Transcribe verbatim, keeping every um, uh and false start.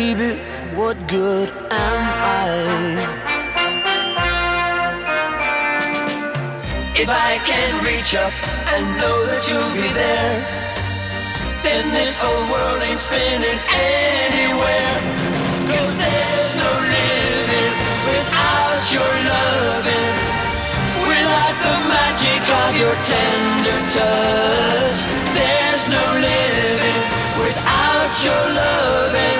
baby, what good am I? If I can't reach up and know that you'll be there, then this whole world ain't spinning anywhere. 'Cause there's no living without your loving, without the magic of your tender touch. There's no living without your loving.